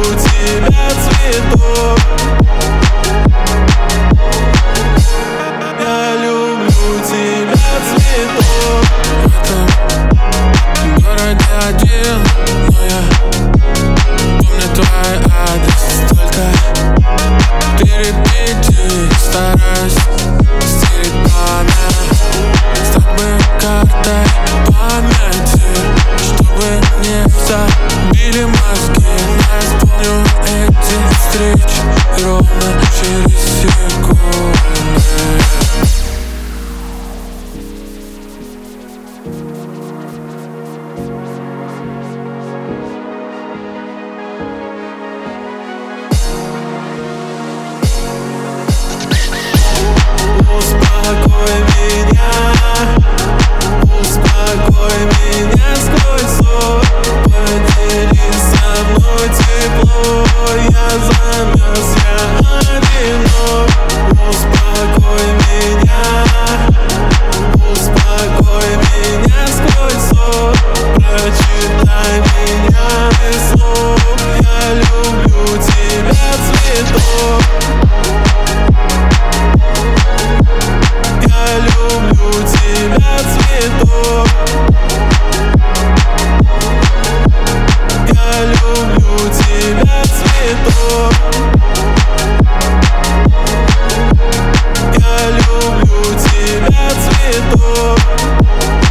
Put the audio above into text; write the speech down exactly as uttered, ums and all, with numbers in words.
люблю тебя, цветок. Я люблю тебя, цветок. В этом городе один, но я помню твой адрес. Только переписи стараюсь стереть память. Стать бы картой памяти, чтобы не забили мозги. Я вспомню эти встречи ровно через секунды. Успокой меня, успокой меня сквозь сон. Поделись со мной тепло, я замерз, я одинок. Успокой меня, успокой меня сквозь сон. Прочитай меня без слов, я люблю тебя, цветок. Я люблю тебя, цветок. Я люблю тебя, цветок. Я люблю тебя, цветок.